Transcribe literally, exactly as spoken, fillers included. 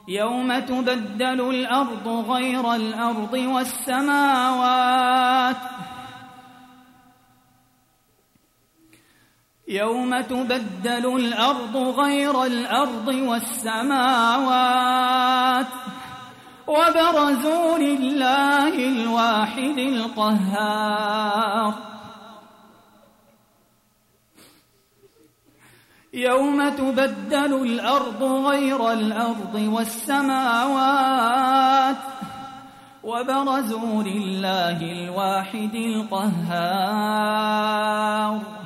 يوم تبدل الأرض غير الأرض والسماوات يوم تبدل الأرض غير الأرض والسماوات وبرزوا لله الواحد القهار يوم تبدل الأرض غير الأرض والسماوات وبرزوا لله الواحد القهار